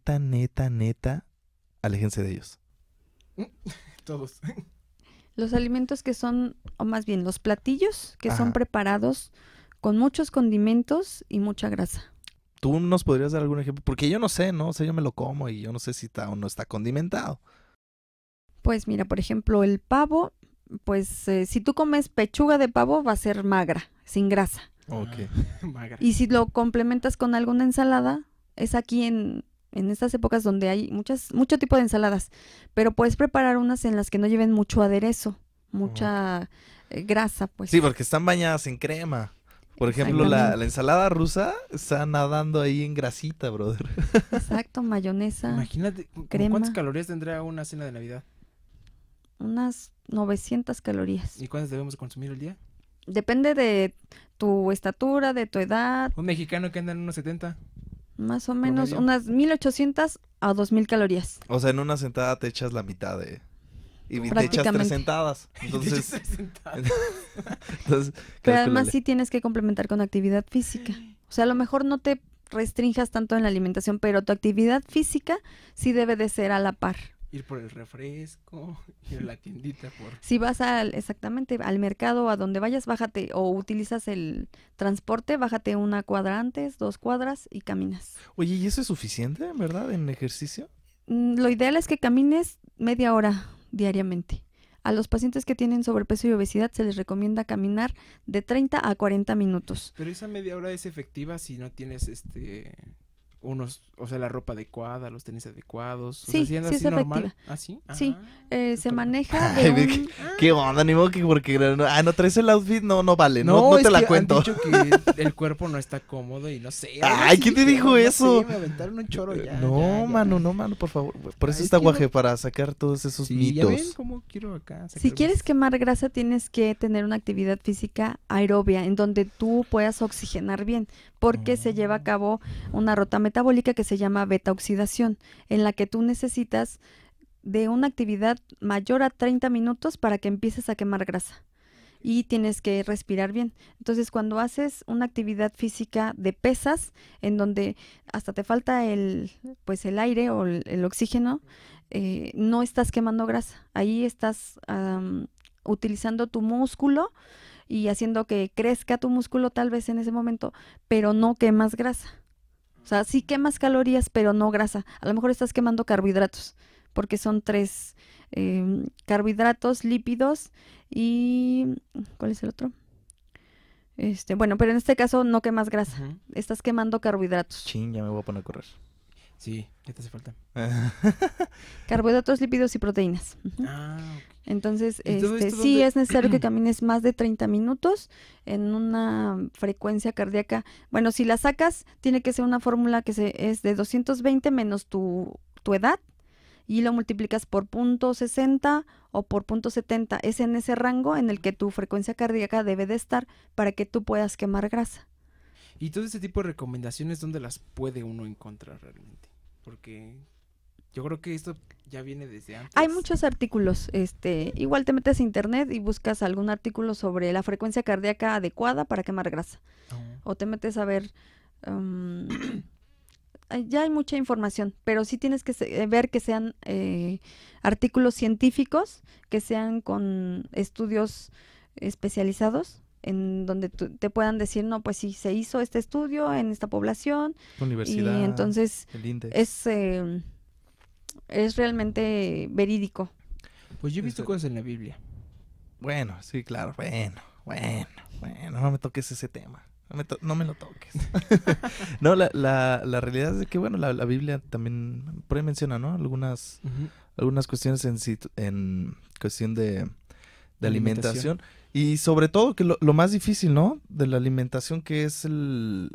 aléjense de ellos? Todos. Los alimentos que son, o más bien los platillos que Ajá. son preparados con muchos condimentos y mucha grasa. ¿Tú nos podrías dar algún ejemplo? Porque yo no sé, ¿no? O sea, yo me lo como y yo no sé si está o no está condimentado. Pues mira, por ejemplo, el pavo, pues si tú comes pechuga de pavo va a ser magra, sin grasa. Ok. Magra. Y si lo complementas con alguna ensalada, es aquí en estas épocas donde hay mucho tipo de ensaladas, pero puedes preparar unas en las que no lleven mucho aderezo, mucha grasa, pues. Sí, porque están bañadas en crema. Por ejemplo, la Exactamente. ensalada rusa está nadando ahí en grasita, brother. Exacto, mayonesa, Imagínate, crema. ¿cuántas calorías tendrá una cena de Navidad? unas 900 calorías. ¿Y cuántas debemos consumir al día? Depende de tu estatura, de tu edad, Un mexicano que anda en unos 70. más o menos Promedio. unas 1800 a 2000 calorías. O sea, en una sentada te echas la mitad de... Y te echas 3 Prácticamente. sentadas. Entonces, Pero cálculale. además sí tienes que complementar con actividad física. O sea, a lo mejor no te restrinjas tanto en la alimentación, pero tu actividad física sí debe de ser a la par. Ir por el refresco, ir a la tiendita por... Si vas exactamente al mercado, a donde vayas, bájate o utilizas el transporte, bájate 1 cuadra antes, 2 cuadras y caminas. Oye, ¿y eso es suficiente, verdad, en ejercicio? Lo ideal es que camines media hora diariamente. A los pacientes que tienen sobrepeso y obesidad se les recomienda caminar de 30 a 40 minutos. Pero esa media hora es efectiva si no tienes la ropa adecuada, los tenis adecuados. Sí, si andas sí así es normal. efectiva. ¿Ah, sí? Sí, se súper. maneja Ay, de Vic. un... ¿Qué onda? Ni modo que porque... no traes el outfit, no vale, no es te la que cuento. han dicho que el cuerpo no está cómodo y no sé. algo Ay, así ¿quién te dijeron, dijo no eso? sé, me aventaron un choro ya. No, mano, por favor. Por eso Es está que guaje, no- para sacar todos esos Sí, ya ven mitos. cómo quiero acá. Si sacar quieres mis- quemar grasa, tienes que tener una actividad física aerobia, en donde tú puedas oxigenar bien, porque se lleva a cabo una ruta metabólica que se llama beta-oxidación, en la que tú necesitas de una actividad mayor a 30 minutos para que empieces a quemar grasa. Y tienes que respirar bien. Entonces, cuando haces una actividad física de pesas, en donde hasta te falta el aire o el oxígeno, no estás quemando grasa. Ahí estás utilizando tu músculo y haciendo que crezca tu músculo tal vez en ese momento, pero no quemas grasa. O sea, sí quemas calorías, pero no grasa. A lo mejor estás quemando carbohidratos, porque son 3 carbohidratos, lípidos y... ¿cuál es el otro? Bueno, pero en este caso no quemas grasa. Ujú. Estás quemando carbohidratos. Chin, ya me voy a poner a correr. Sí, ya te hace falta. Carbohidratos, lípidos y proteínas. Ujú. Ah, ok. Entonces, ¿Y todo esto sí dónde? es necesario que camines más de 30 minutos en una frecuencia cardíaca. Bueno, si la sacas, tiene que ser una fórmula que es de 220 menos tu edad y lo multiplicas por .60 o por .70. Es en ese rango en el que tu frecuencia cardíaca debe de estar para que tú puedas quemar grasa. Y todo ese tipo de recomendaciones, ¿dónde las puede uno encontrar realmente? Porque yo creo que esto ya viene desde antes. Hay muchos artículos, igual te metes a internet y buscas algún artículo sobre la frecuencia cardíaca adecuada para quemar grasa. Oh. O te metes a ver, ya hay mucha información, pero sí tienes que ver que sean artículos científicos, que sean con estudios especializados, en donde te puedan decir, no, pues sí, se hizo este estudio en esta población, Universidad, y entonces el INDEX. es realmente verídico. Pues yo he visto Este- cosas en la Biblia. Bueno, sí, claro, bueno, no me toques ese tema. No me lo toques. No, la realidad es de que, bueno, la Biblia también por ahí menciona, ¿no? Algunas cuestiones en cuestión de alimentación. Y sobre todo que lo más difícil, ¿no? De la alimentación, que es el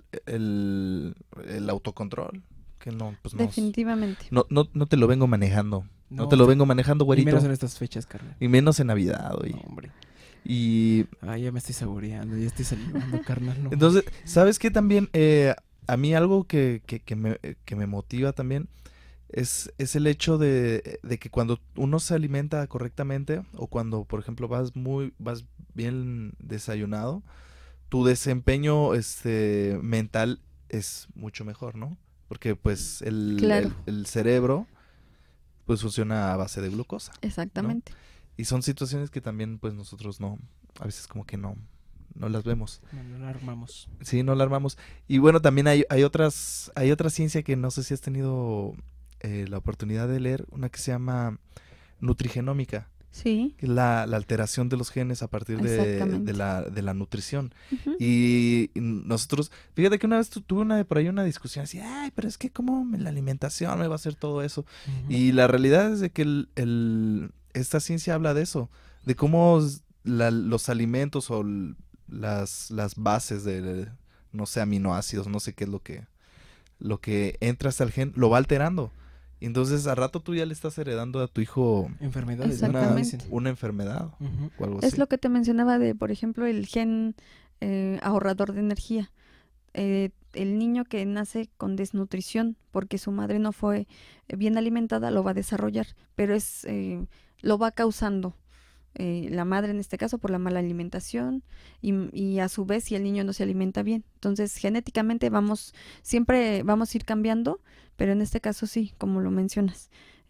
autocontrol. Que no, pues Definitivamente. no te lo vengo manejando. No No, te lo vengo manejando, Y güerito. menos en estas fechas, carnal. Y menos en Navidad, oye. No, hombre. Y Ay, ya me estoy saboreando, ya estoy salivando, carnal. No. entonces, ¿sabes qué también? A mí algo que me motiva también es el hecho de que cuando uno se alimenta correctamente, o cuando, por ejemplo, vas bien desayunado, tu desempeño mental es mucho mejor, ¿no? Porque pues Claro. el cerebro pues funciona a base de glucosa. Exactamente. Y son situaciones que también pues nosotros a veces como que no las vemos. No la armamos. Sí, no la armamos. Y bueno, también hay otra ciencia que no sé si has tenido la oportunidad de leer, una que se llama nutrigenómica, Sí. que es la alteración de los genes a partir Exactamente. de la nutrición. Ujú. Y nosotros, fíjate que una vez tuve por ahí una discusión así, ay, pero es que cómo la alimentación me va a hacer todo eso. Y la realidad es de que esta ciencia habla de eso, de cómo los alimentos o las bases de, no sé, aminoácidos, no sé qué es lo que entra hasta el gen, lo va alterando. Y entonces a rato tú ya le estás heredando a tu hijo Enfermedades, ¿no? Exactamente. una enfermedad Ujú. o algo así. Es lo que te mencionaba de, por ejemplo, el gen ahorrador de energía. El niño que nace con desnutrición porque su madre no fue bien alimentada lo va a desarrollar, pero lo va causando la madre en este caso por la mala alimentación y a su vez si el niño no se alimenta bien. Entonces genéticamente siempre vamos a ir cambiando, pero en este caso sí, como lo mencionas,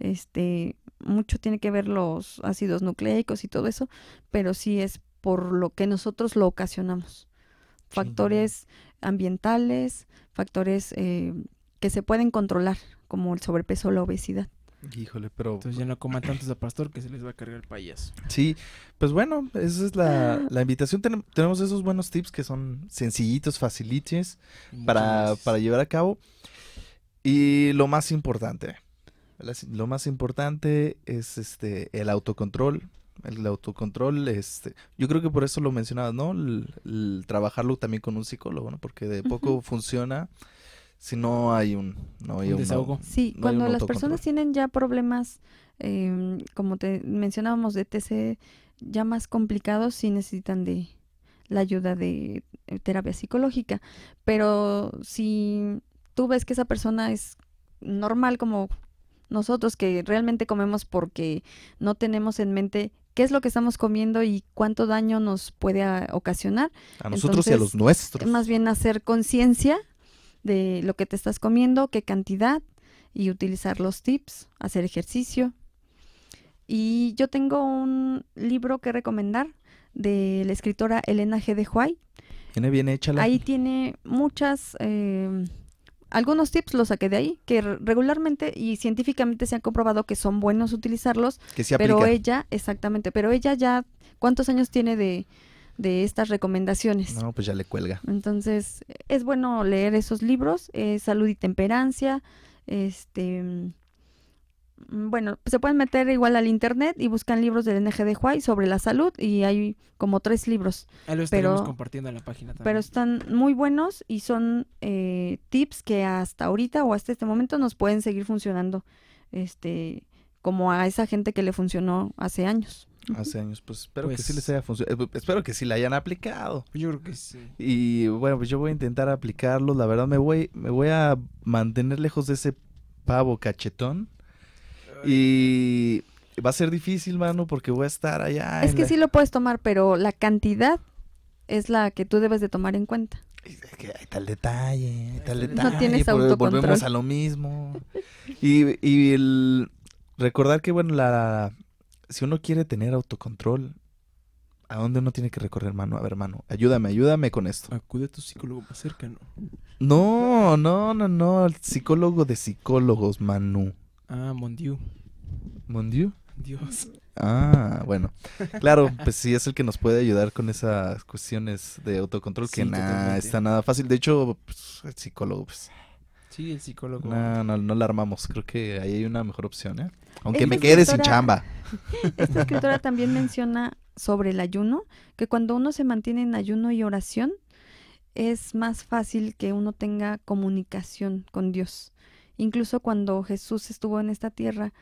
mucho tiene que ver los ácidos nucleicos y todo eso, pero sí es por lo que nosotros lo ocasionamos. Factores ambientales, factores que se pueden controlar, como el sobrepeso o la obesidad. Híjole, pero Entonces ya no coman tantos de pastor que se les va a cargar el payaso. sí, pues bueno, esa es la invitación. Tenemos esos buenos tips que son sencillitos, facilitos Y muchas para gracias. llevar a cabo. Y lo más importante es el autocontrol. El autocontrol, yo creo que por eso lo mencionabas, ¿no? El trabajarlo también con un psicólogo, ¿no? Porque de poco funciona si no hay un desahogo. Sí, no hay cuando un las personas autocontrol. tienen ya problemas, como te mencionábamos, de TC ya más complicados, sí necesitan de la ayuda de terapia psicológica. Pero si tú ves que esa persona es normal como nosotros, que realmente comemos porque no tenemos en mente qué es lo que estamos comiendo y cuánto daño nos puede ocasionar, A nosotros y a los entonces, nuestros. más bien hacer conciencia de lo que te estás comiendo, qué cantidad, y utilizar los tips, hacer ejercicio. Y yo tengo un libro que recomendar de la escritora Elena G. de White. Viene bien échala. Ahí tiene algunos tips los saqué de ahí, que regularmente y científicamente se han comprobado que son buenos utilizarlos, Que se pero aplica. pero ella ya, ¿cuántos años tiene de estas recomendaciones? No, pues ya le cuelga. Entonces, es bueno leer esos libros, Salud y Temperancia, bueno, se pueden meter igual al internet y buscan libros del NG de White sobre la salud y hay como 3 libros, Ahí lo estaremos pero- compartiendo en la página también. pero están muy buenos y son tips que hasta ahorita o hasta este momento nos pueden seguir funcionando como a esa gente que le funcionó hace años. Hace años, pues espero que Pues- sí les haya funcionado. Espero que sí la hayan aplicado. Yo creo que sí. Y bueno, pues yo voy a intentar aplicarlos. La verdad me voy a mantener lejos de ese pavo cachetón. Y va a ser difícil, mano, porque voy a estar allá. Es que sí lo puedes tomar, pero la cantidad es la que tú debes de tomar en cuenta. Es que ahí está el detalle, ahí está el No detalle. tienes porque autocontrol. Volvemos a lo mismo. Y el recordar que, bueno, si uno quiere tener autocontrol, ¿a dónde uno tiene que recorrer, hermano? A ver, hermano, ayúdame con esto. Acude a tu psicólogo más cercano. No, el psicólogo de psicólogos, Manu. Ah, mon Dieu. ¿Mon Dieu? Dios. Ah, bueno. Claro, pues sí es el que nos puede ayudar con esas cuestiones de autocontrol Sí, que nada, totalmente. está nada fácil. De hecho, pues, el psicólogo, pues, Sí, el psicólogo. no la armamos. Creo que ahí hay una mejor opción, ¿eh? Aunque Esta me quede sin escritora- chamba. Esta escritora también menciona sobre el ayuno, que cuando uno se mantiene en ayuno y oración, es más fácil que uno tenga comunicación con Dios. Incluso cuando Jesús estuvo en esta tierra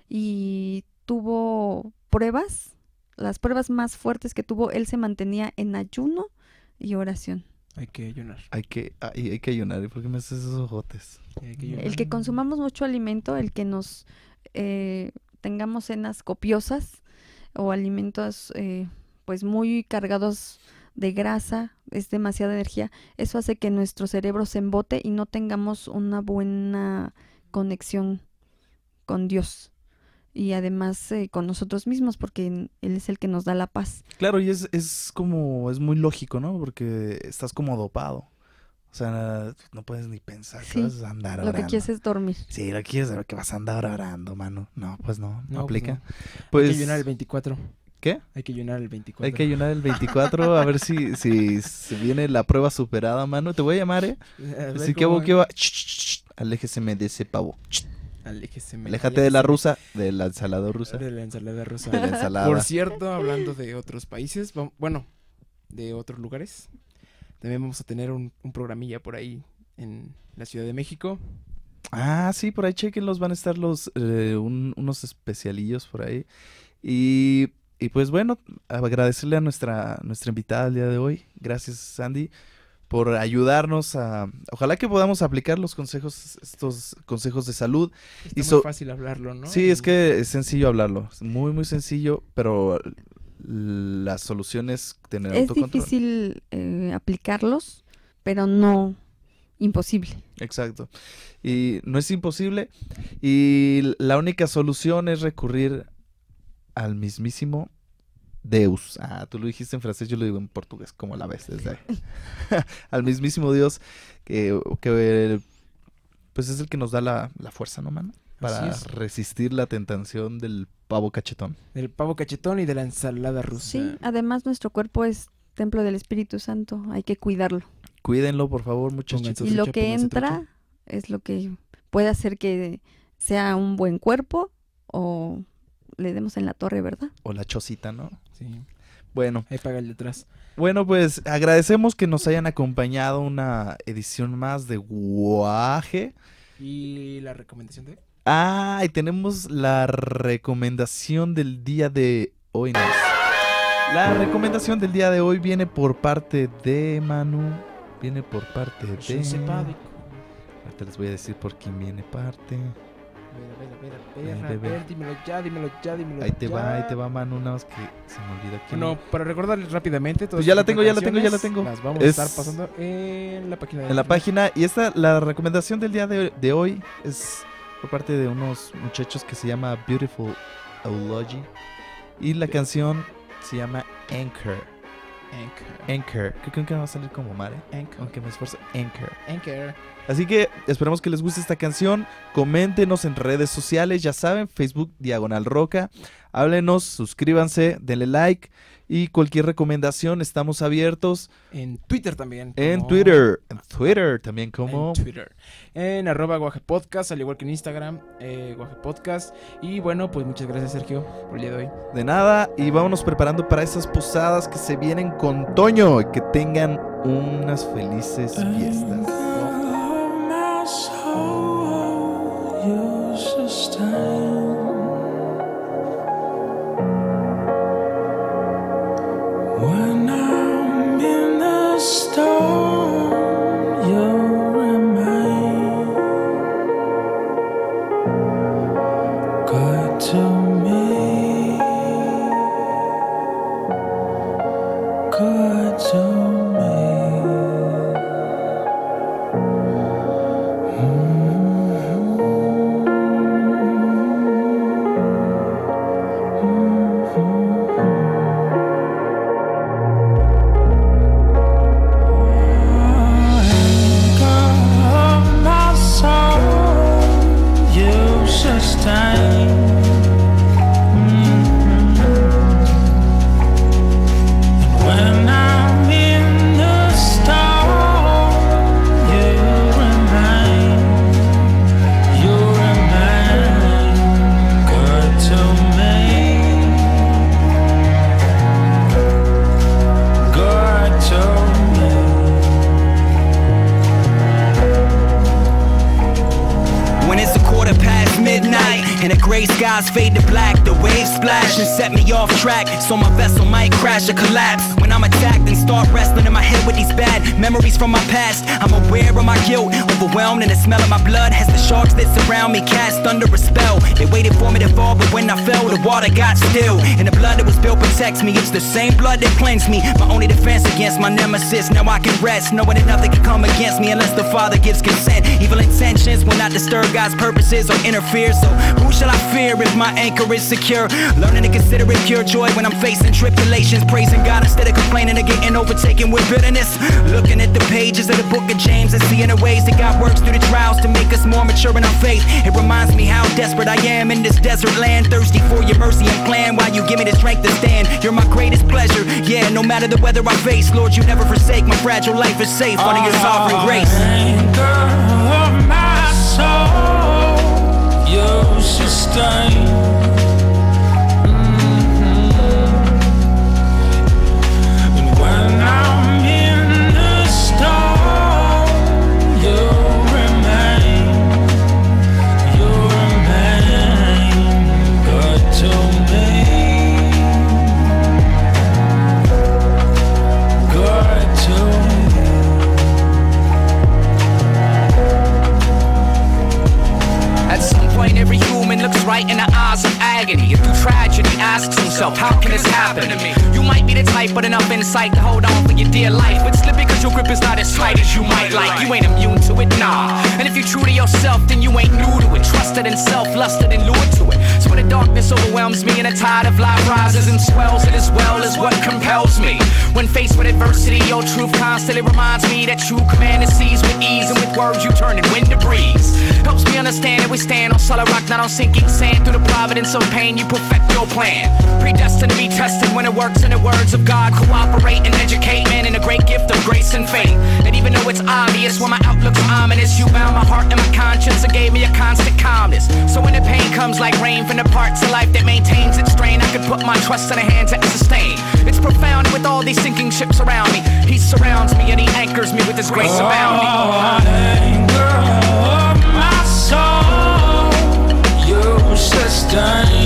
y tuvo pruebas, las pruebas más fuertes que tuvo, él se mantenía en ayuno y oración. Hay que ayunar. Hay que ayunar. ¿Y por qué me haces esos ojotes? Hay que ayunar. El que consumamos mucho alimento, el que nos tengamos cenas copiosas o alimentos pues muy cargados de grasa, es demasiada energía, eso hace que nuestro cerebro se embote y no tengamos una buena conexión con Dios y además con nosotros mismos, porque Él es el que nos da la paz. Claro, y es muy lógico, ¿no? Porque estás como dopado. O sea, no puedes ni pensar Sí, que vas a andar Lo que orando. quieres es dormir. Sí, lo que quieres saber que vas a andar orando, mano. No, pues no No, aplica. pues Hay Pues, que ayunar el 24. ¿qué? Hay que ayunar el 24. Hay que ayunar el 24, a ver si se viene la prueba superada, mano. Te voy a llamar, ¿eh? Así que, ¿qué va? Aléjeseme de ese pavo. Aléjate de la rusa, de la ensalada rusa. De la ensalada rusa. De la ensalada. Por cierto, hablando de otros países, bueno, de otros lugares, también vamos a tener un programilla por ahí en la Ciudad de México. Ah, sí, por ahí chequenlos, van a estar unos especialillos por ahí. Y pues bueno, agradecerle a nuestra invitada el día de hoy. Gracias, Sandy, por ayudarnos ojalá que podamos aplicar estos consejos de salud. Está Y muy fácil hablarlo, ¿no? Sí, es que es sencillo hablarlo, es muy, muy sencillo, pero la solución es tener Es autocontrol. difícil aplicarlos, pero no imposible. Exacto. Y no es imposible. Y la única solución es recurrir al mismísimo Deus. Ah, tú lo dijiste en francés, yo lo digo en portugués, como la ves desde ahí. Al mismísimo Dios que pues es el que nos da la fuerza, ¿no, mano? Para Así es. resistir la tentación del pavo cachetón. Del pavo cachetón y de la ensalada rusa. Sí, además nuestro cuerpo es templo del Espíritu Santo, hay que cuidarlo. Cuídenlo, por favor, muchachos. Pónganse Y lo trucha, que pónganse entra trucha. es lo que puede hacer que sea un buen cuerpo o le demos en la torre, ¿verdad? O la chocita, ¿no? Sí, Bueno, ahí paga el detrás. Bueno, pues agradecemos que nos hayan acompañado una edición más de Guaje. ¿Y la recomendación de? Ah, y tenemos la recomendación del día de hoy. Nice. La recomendación del día de hoy viene por parte de Manu. Viene por parte de... Je ne sais pas de- Ahorita les voy a decir por quién viene parte. A Ahí, ver, dímelo ya. Ahí te va, Manu. Nada más que se me olvida quién. Bueno, para recordarles rápidamente todas Pues ya la estas tengo, ya la canciones, tengo. Las vamos a Es- estar pasando en la página de En la internet. página. Y la recomendación del día de hoy es por parte de unos muchachos que se llama Beautiful Eulogy. Y la canción se llama Anchor. Anchor. Creo que va a salir como Mare. Aunque me esfuerzo. Anchor. Así que esperamos que les guste esta canción. Coméntenos en redes sociales, ya saben, Facebook Diagonal Roca. Háblenos, suscríbanse, denle like. Y cualquier recomendación, estamos abiertos. En Twitter también. En como- Twitter también como... En Twitter. En @guajepodcast, al igual que en Instagram, guajepodcast. Y bueno, pues muchas gracias, Sergio, por el día de hoy. De nada, y vámonos preparando para esas posadas que se vienen con Toño. Y que tengan unas felices fiestas. My soul, you sustain. gray skies fade to black. The waves splash and set me off track, so my vessel might crash or collapse. When I'm attacked and start wrestling in my head with these bad memories from my past, I'm aware of my guilt, overwhelmed in the smell of my blood as the sharks that surround me cast under a spell. They waited for me to fall, but when I fell, the water got still. And the blood that was built protects me. It's the same blood that cleansed me. My only defense against my nemesis. Now I can rest, knowing that nothing can come against me unless the Father gives consent. Evil intentions will not disturb God's purposes or interfere. So who shall I fear if my anchor is secure? Learning to consider it pure joy when I'm facing tribulations, praising God instead of complaining or getting overtaken with bitterness. Looking at the pages of the book of James and seeing the ways that God works through the trials to make us more mature in our faith. It reminds me how desperate I am in this desert land, thirsty for your mercy and plan while you give me the strength to stand. You're my greatest pleasure, yeah, no matter the weather I face. Lord, you never forsake, my fragile life is safe under your sovereign grace. Anchor of my soul, you sustain. And when I'm in the storm, you remain. God to me. God to me. At some point every human looks right in the eyes of agony. Through tragedy asks himself, how can this happen to me? You might be the type but enough insight to hold on for your dear life, but slip because your grip is not as tight as you might like. You ain't immune to it, nah. And if you're true to yourself, then you ain't new to it. Trusted in self, lusted and lured to it. So when the darkness overwhelms me and the tide of life rises and swells, it as well is what compels me. When faced with adversity, your truth constantly reminds me that true command is seized with ease, and with words you turn it wind to breeze. Helps me understand that we stand on solid rock, not on sinking sand. Through the providence of pain, you perfect your plan. Predestined to be tested when it works in the words of God. Cooperate and educate man in the great gift of grace and faith. And even though it's obvious when my outlook's ominous, you bound my heart and my conscience and gave me a constant calmness. So when the pain comes like rain from the parts of life that maintains its strain, I can put my trust in the hands that sustain. It's profound with all these sinking ships around me. He surrounds me and he anchors me with his grace abounding. Anchor of my soul, you sustain.